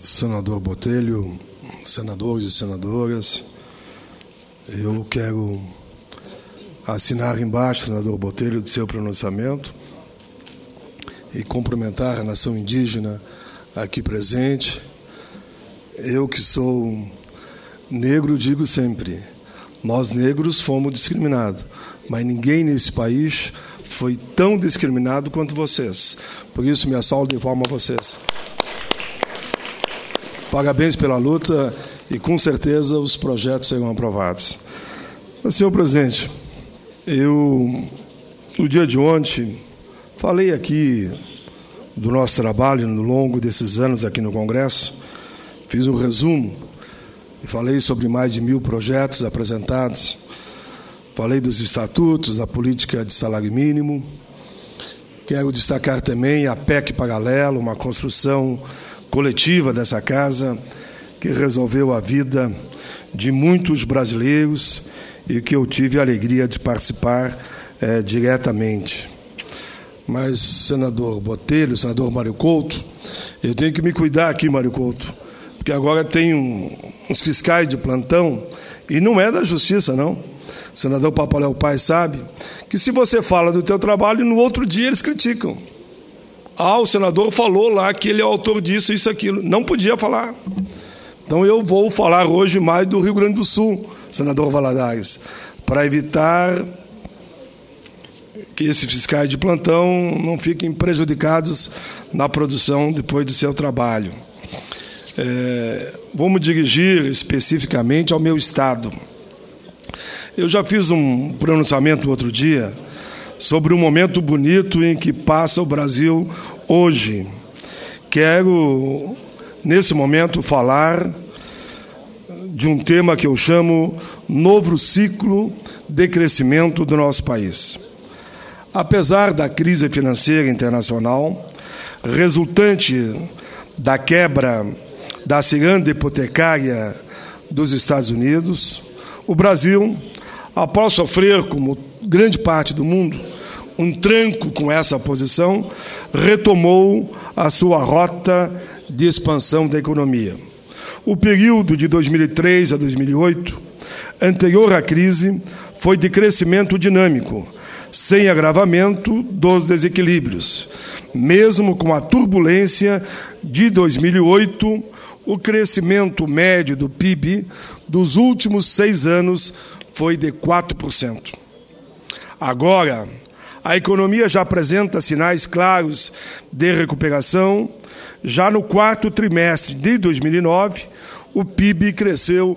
Senador Botelho, senadores e senadoras, eu quero assinar embaixo, senador Botelho, do seu pronunciamento e cumprimentar a nação indígena aqui presente. Eu que sou negro digo sempre, nós negros fomos discriminados, mas ninguém nesse país foi tão discriminado quanto vocês. Por isso, minha salva de palmas a vocês. Parabéns pela luta e, com certeza, os projetos serão aprovados. Mas, senhor presidente, eu, no dia de ontem, falei aqui do nosso trabalho no longo desses anos aqui no Congresso, fiz um resumo e falei sobre mais de 1000 projetos apresentados, falei dos estatutos, da política de salário mínimo. Quero destacar também a PEC Paralelo, uma construção coletiva dessa casa que resolveu a vida de muitos brasileiros e que eu tive a alegria de participar diretamente. Mas, senador Botelho, senador Mário Couto, eu tenho que me cuidar aqui, Mário Couto, porque agora tem uns fiscais de plantão e não é da justiça, não. O senador Papaléu Paz sabe que se você fala do teu trabalho, no outro dia eles criticam. O senador falou lá que ele é autor disso, isso, aquilo. Não podia falar. Então eu vou falar hoje mais do Rio Grande do Sul, senador Valadares, para evitar que esses fiscais de plantão não fiquem prejudicados na produção depois do seu trabalho. Vou me dirigir especificamente ao meu estado. Eu já fiz um pronunciamento outro dia sobre um momento bonito em que passa o Brasil hoje. Quero, nesse momento, falar de um tema que eu chamo novo ciclo de crescimento do nosso país. Apesar da crise financeira internacional, resultante da quebra da ciranda hipotecária dos Estados Unidos, o Brasil, após sofrer, como grande parte do mundo, um tranco com essa posição, retomou a sua rota de expansão da economia. O período de 2003 a 2008, anterior à crise, foi de crescimento dinâmico, sem agravamento dos desequilíbrios. Mesmo com a turbulência de 2008, o crescimento médio do PIB dos últimos 6 anos foi de 4%. Agora, a economia já apresenta sinais claros de recuperação. Já no 4º trimestre de 2009, o PIB cresceu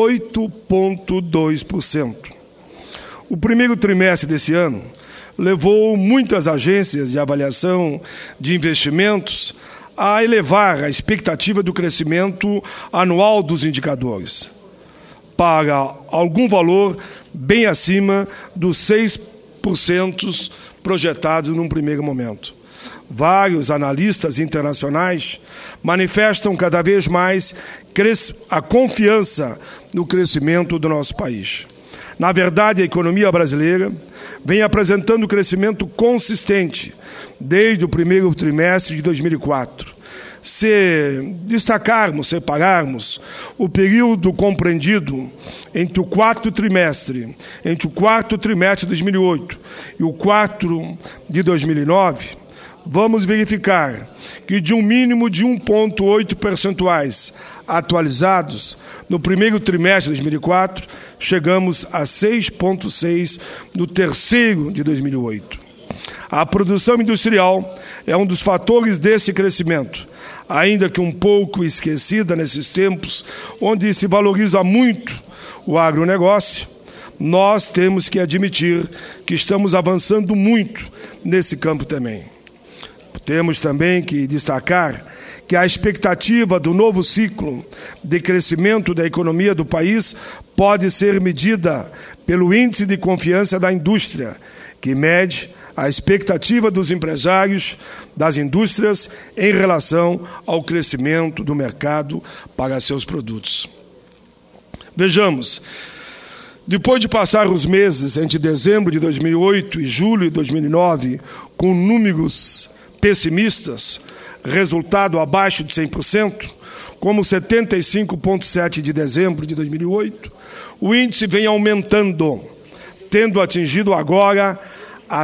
8,2%. O primeiro trimestre desse ano levou muitas agências de avaliação de investimentos a elevar a expectativa do crescimento anual dos indicadores para algum valor bem acima dos 6% projetados num primeiro momento. Vários analistas internacionais manifestam cada vez mais a confiança no crescimento do nosso país. Na verdade, a economia brasileira vem apresentando crescimento consistente desde o primeiro trimestre de 2004. Se destacarmos, separarmos o período compreendido entre o quarto trimestre de 2008 e o 4 de 2009, vamos verificar que de um mínimo de 1,8 percentuais atualizados no primeiro trimestre de 2004, chegamos a 6,6 no terceiro de 2008. A produção industrial é um dos fatores desse crescimento, ainda que um pouco esquecida nesses tempos, onde se valoriza muito o agronegócio. Nós temos que admitir que estamos avançando muito nesse campo também. Temos também que destacar que a expectativa do novo ciclo de crescimento da economia do país pode ser medida pelo Índice de Confiança da Indústria, que mede a expectativa dos empresários das indústrias em relação ao crescimento do mercado para seus produtos. Vejamos, depois de passar os meses entre dezembro de 2008 e julho de 2009 com números pessimistas, resultado abaixo de 100%, como 75,7 de dezembro de 2008, o índice vem aumentando, tendo atingido agora a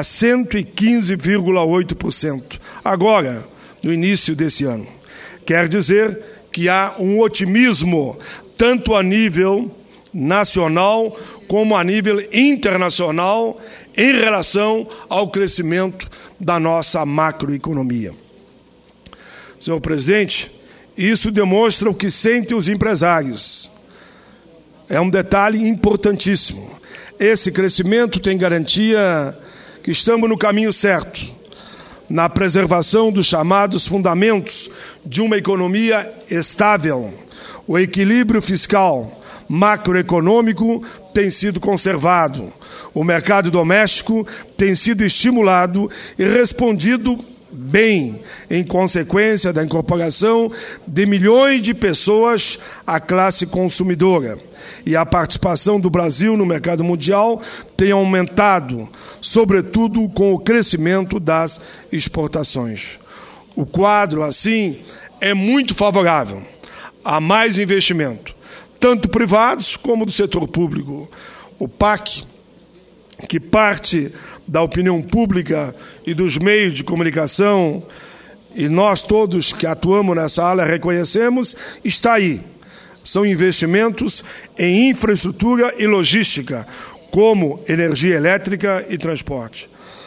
115,8%, agora, no início desse ano. Quer dizer que há um otimismo, tanto a nível nacional como a nível internacional, em relação ao crescimento da nossa macroeconomia. Senhor presidente, isso demonstra o que sentem os empresários. É um detalhe importantíssimo. Esse crescimento tem garantia que estamos no caminho certo, na preservação dos chamados fundamentos de uma economia estável. O equilíbrio fiscal macroeconômico tem sido conservado. O mercado doméstico tem sido estimulado e respondido bem, em consequência da incorporação de milhões de pessoas à classe consumidora. E a participação do Brasil no mercado mundial tem aumentado, sobretudo com o crescimento das exportações. O quadro, assim, é muito favorável a mais investimento, tanto privados como do setor público. O PAC, que parte da opinião pública e dos meios de comunicação, e nós todos que atuamos nessa área reconhecemos, está aí. São investimentos em infraestrutura e logística, como energia elétrica e transporte.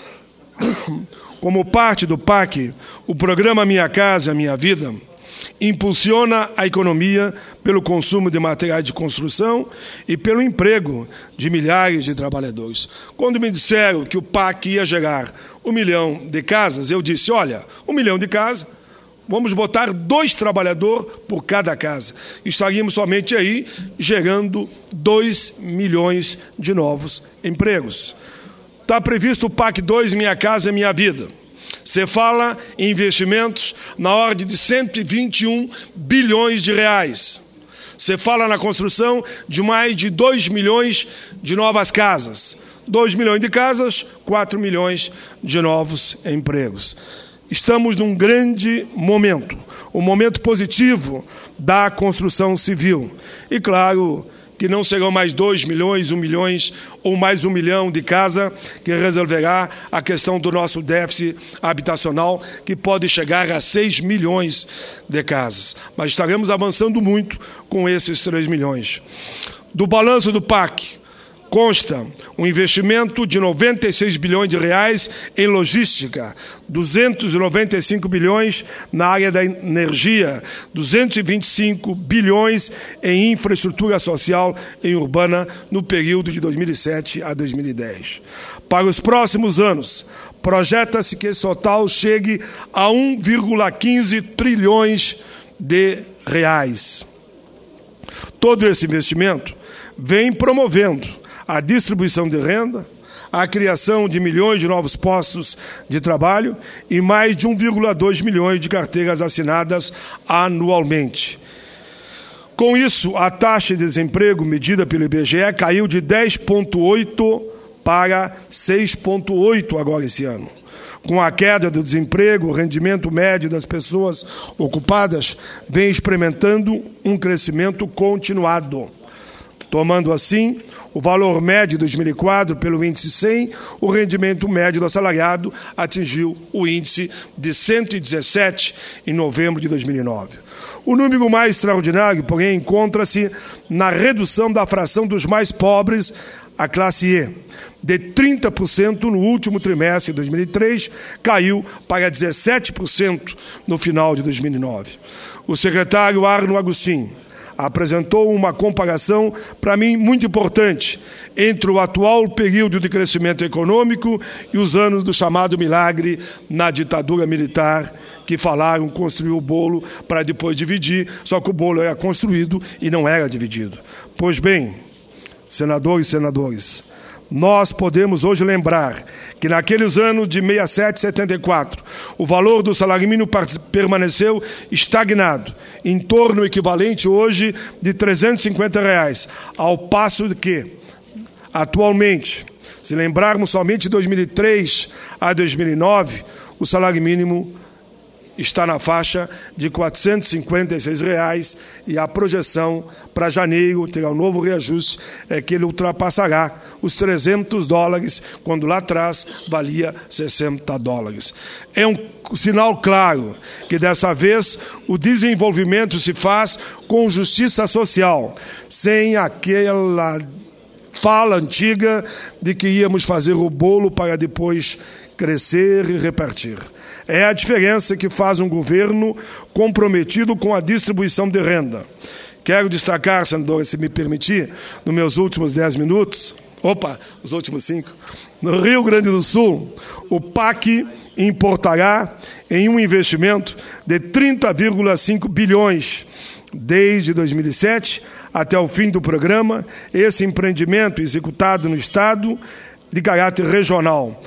Como parte do PAC, o programa Minha Casa, Minha Vida impulsiona a economia pelo consumo de materiais de construção e pelo emprego de milhares de trabalhadores. Quando me disseram que o PAC ia gerar 1 milhão de casas, eu disse, olha, 1 milhão de casas, vamos botar 2 trabalhadores por cada casa. Estaríamos somente aí gerando 2 milhões de novos empregos. Está previsto o PAC 2, Minha Casa, Minha Vida. Você fala em investimentos na ordem de 121 bilhões de reais. Você fala na construção de mais de 2 milhões de novas casas. 2 milhões de casas, 4 milhões de novos empregos. Estamos num grande momento, um momento positivo da construção civil. E, claro, que não serão mais 2 milhões, 1 milhão ou mais 1 milhão de casa que resolverá a questão do nosso déficit habitacional, que pode chegar a 6 milhões de casas. Mas estaremos avançando muito com esses 3 milhões. Do balanço do PAC, consta um investimento de 96 bilhões de reais em logística, 295 bilhões na área da energia, 225 bilhões em infraestrutura social e urbana no período de 2007 a 2010. Para os próximos anos, projeta-se que esse total chegue a 1,15 trilhões de reais. Todo esse investimento vem promovendo a distribuição de renda, a criação de milhões de novos postos de trabalho e mais de 1,2 milhões de carteiras assinadas anualmente. Com isso, a taxa de desemprego medida pelo IBGE caiu de 10,8% para 6,8% agora esse ano. Com a queda do desemprego, o rendimento médio das pessoas ocupadas vem experimentando um crescimento continuado. Tomando assim o valor médio de 2004 pelo índice 100, o rendimento médio do assalariado atingiu o índice de 117 em novembro de 2009. O número mais extraordinário, porém, encontra-se na redução da fração dos mais pobres, a classe E, de 30% no último trimestre de 2003, caiu para 17% no final de 2009. O secretário Arno Agostinho apresentou uma comparação, para mim, muito importante, entre o atual período de crescimento econômico e os anos do chamado milagre na ditadura militar, que falaram construir o bolo para depois dividir, só que o bolo era construído e não era dividido. Pois bem, senadores e senadoras, nós podemos hoje lembrar que naqueles anos de 67 e 74, o valor do salário mínimo permaneceu estagnado, em torno equivalente hoje de R$ 350, ao passo de que, atualmente, se lembrarmos somente de 2003 a 2009, o salário mínimo está na faixa de R$ 456 e a projeção para janeiro, terá um novo reajuste, é que ele ultrapassará os $300, quando lá atrás valia $60. É um sinal claro que dessa vez o desenvolvimento se faz com justiça social, sem aquela fala antiga de que íamos fazer o bolo para depois crescer e repartir. É a diferença que faz um governo comprometido com a distribuição de renda. Quero destacar, senadora, se me permitir, nos meus últimos 10 minutos, os últimos 5, no Rio Grande do Sul, o PAC importará em um investimento de 30,5 bilhões desde 2007 até o fim do programa. Esse empreendimento executado no Estado de caráter regional,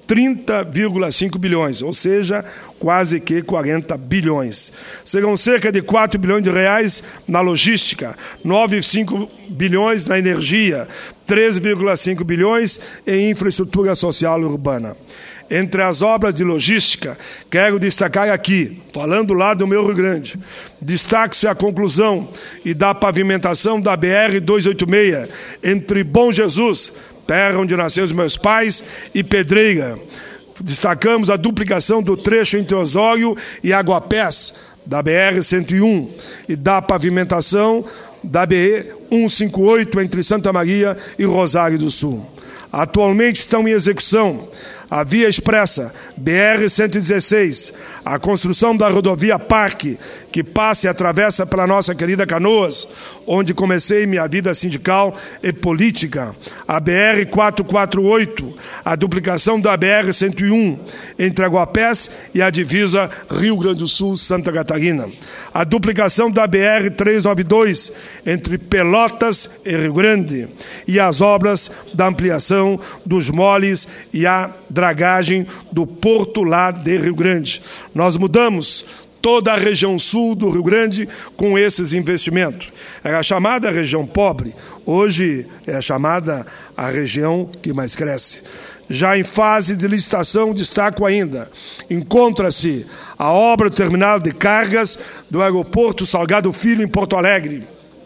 30,5 bilhões, ou seja, quase que 40 bilhões. Serão cerca de 4 bilhões de reais na logística, 9,5 bilhões na energia, 13,5 bilhões em infraestrutura social e urbana. Entre as obras de logística, quero destacar aqui, falando lá do meu Rio Grande, destaque-se a conclusão e da pavimentação da BR-286 entre Bom Jesus, terra onde nasceram os meus pais, e Pedreira. Destacamos a duplicação do trecho entre Osório e Aguapés, da BR-101, e da pavimentação da BE-158 entre Santa Maria e Rosário do Sul. Atualmente estão em execução a via expressa BR-116, a construção da rodovia Parque, que passa e atravessa pela nossa querida Canoas, onde comecei minha vida sindical e política, a BR-448, a duplicação da BR-101 entre Aguapés e a divisa Rio Grande do Sul-Santa Catarina, a duplicação da BR-392 entre Pelotas e Rio Grande e as obras da ampliação dos moles e a dragagem do Porto lá de Rio Grande. Nós mudamos toda a região sul do Rio Grande com esses investimentos. Era chamada região pobre, hoje é chamada a região que mais cresce. Já em fase de licitação, destaco ainda, encontra-se a obra do terminal de cargas do aeroporto Salgado Filho, em Porto Alegre.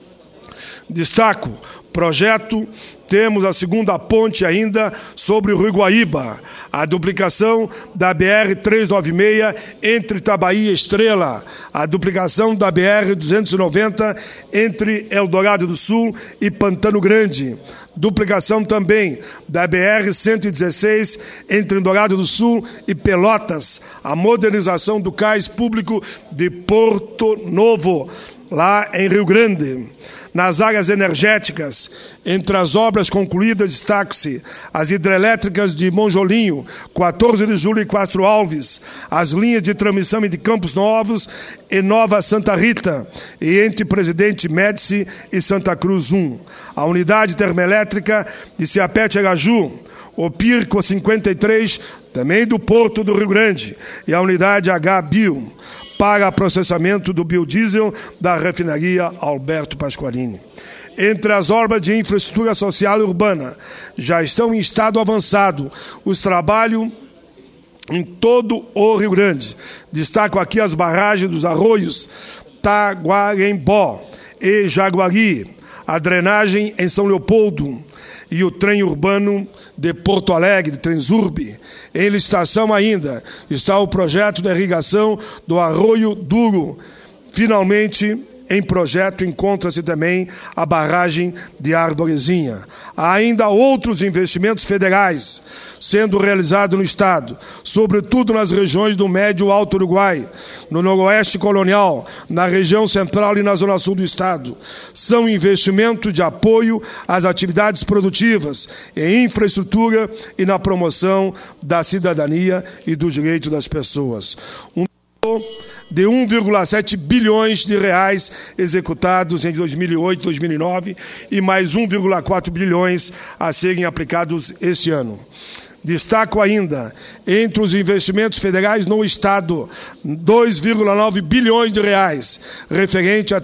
Destaco projeto, temos a segunda ponte ainda sobre o Rio Guaíba, a duplicação da BR-396 entre Itabaí e Estrela, a duplicação da BR-290 entre Eldorado do Sul e Pantano Grande, duplicação também da BR-116 entre Eldorado do Sul e Pelotas, a modernização do cais público de Porto Novo, lá em Rio Grande. Nas áreas energéticas, entre as obras concluídas, destaque-se as hidrelétricas de Monjolinho, 14 de Julho e Castro Alves, as linhas de transmissão de Campos Novos e Nova Santa Rita, e entre Presidente Médici e Santa Cruz 1, a unidade termoelétrica de Ciapete-Araju, o Pirco 53, também do Porto do Rio Grande, e a unidade H-Bio, para processamento do biodiesel da refinaria Alberto Pasqualini. Entre as obras de infraestrutura social e urbana, já estão em estado avançado os trabalhos em todo o Rio Grande. Destaco aqui as barragens dos arroios Taguarembó e Jaguari, a drenagem em São Leopoldo e o trem urbano de Porto Alegre, Transurb. Em licitação ainda está o projeto de irrigação do Arroio Duro. Finalmente, em projeto encontra-se também a barragem de Arvorezinha. Há ainda outros investimentos federais sendo realizados no Estado, sobretudo nas regiões do Médio e Alto Uruguai, no Noroeste Colonial, na região central e na zona sul do Estado. São investimentos de apoio às atividades produtivas, em infraestrutura e na promoção da cidadania e do direito das pessoas. De 1,7 bilhões de reais executados em 2008 e 2009 e mais 1,4 bilhões a serem aplicados este ano. Destaco ainda, entre os investimentos federais no Estado, 2,9 bilhões de reais, referente a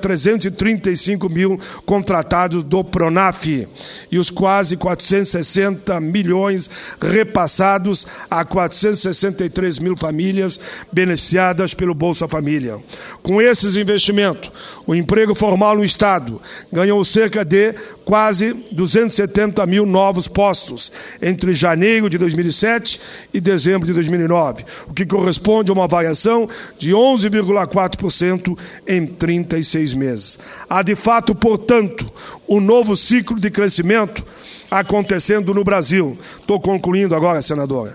335 mil contratados do PRONAF, e os quase 460 milhões repassados a 463 mil famílias beneficiadas pelo Bolsa Família. Com esses investimentos, o emprego formal no Estado ganhou cerca de quase 270 mil novos postos entre janeiro de 2007 e dezembro de 2009, o que corresponde a uma variação de 11,4% em 36 meses. Há, de fato, portanto, um novo ciclo de crescimento acontecendo no Brasil. Estou concluindo agora, senadora.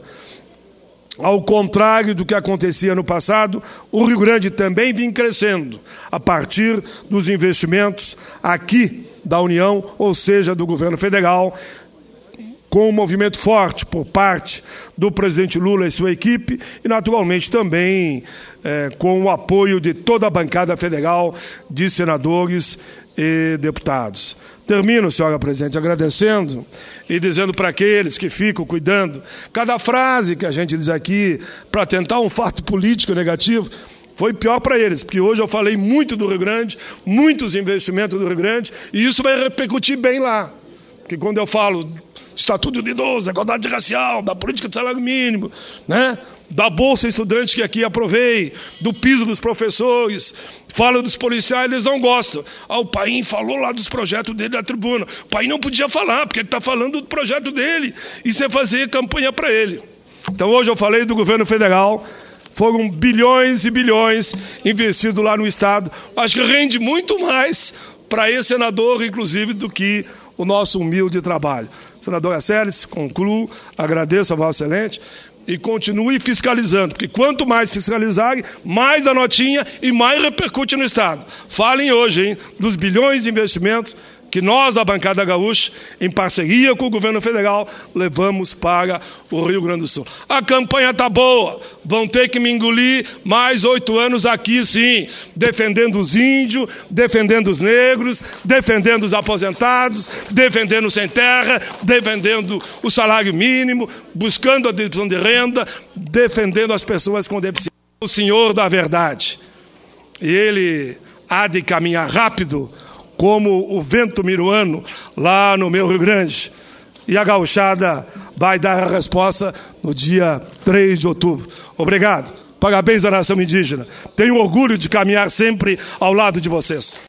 Ao contrário do que acontecia no passado, o Rio Grande também vinha crescendo a partir dos investimentos aqui da União, ou seja, do governo federal, com um movimento forte por parte do presidente Lula e sua equipe, e naturalmente também com o apoio de toda a bancada federal de senadores e deputados. Termino, senhora presidente, agradecendo e dizendo para aqueles que ficam cuidando, cada frase que a gente diz aqui para tentar um fato político negativo, foi pior para eles, porque hoje eu falei muito do Rio Grande, muitos investimentos do Rio Grande, e isso vai repercutir bem lá. Porque quando eu falo Estatuto de Idoso, igualdade racial, da política de salário mínimo, né? Da Bolsa Estudante que aqui aprovei, do piso dos professores, fala dos policiais, eles não gostam. O Paim falou lá dos projetos dele da tribuna. O Paim não podia falar, porque ele está falando do projeto dele. Isso é fazer campanha para ele. Então hoje eu falei do governo federal, foram bilhões e bilhões investidos lá no Estado. Acho que rende muito mais para esse senador, inclusive, do que o nosso humilde trabalho. Senadora Séries, concluo, agradeço a Vossa Excelência e continue fiscalizando, porque quanto mais fiscalizarem, mais da notinha e mais repercute no Estado. Falem hoje, hein, dos bilhões de investimentos que nós, da bancada gaúcha, em parceria com o governo federal, levamos para o Rio Grande do Sul. A campanha está boa, vão ter que me engolir mais 8 anos aqui, sim, defendendo os índios, defendendo os negros, defendendo os aposentados, defendendo os sem terra, defendendo o salário mínimo, buscando a distribuição de renda, defendendo as pessoas com deficiência. O Senhor da verdade, e Ele há de caminhar rápido, como o vento miruano lá no meu Rio Grande. E a gauchada vai dar a resposta no dia 3 de outubro. Obrigado. Parabéns à nação indígena. Tenho orgulho de caminhar sempre ao lado de vocês.